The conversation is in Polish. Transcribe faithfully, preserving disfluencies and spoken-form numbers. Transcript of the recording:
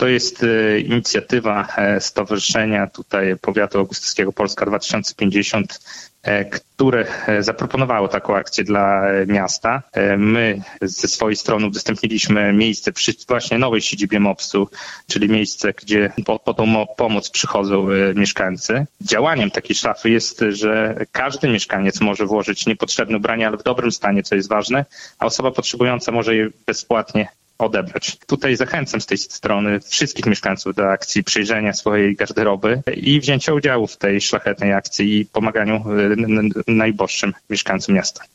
To jest inicjatywa Stowarzyszenia tutaj Powiatu Augustowskiego Polska dwa tysiące pięćdziesiąt, które zaproponowało taką akcję dla miasta. My ze swojej strony udostępniliśmy miejsce przy właśnie nowej siedzibie mopsu, czyli miejsce, gdzie po, po tą pomoc przychodzą mieszkańcy. Działaniem takiej szafy jest, że każdy mieszkaniec może włożyć niepotrzebne ubrania, ale w dobrym stanie, co jest ważne, a osoba potrzebująca może je bezpłatnie odebrać. Tutaj zachęcam z tej strony wszystkich mieszkańców do akcji przyjrzenia swojej garderoby i wzięcia udziału w tej szlachetnej akcji i pomaganiu najuboższym mieszkańcom miasta.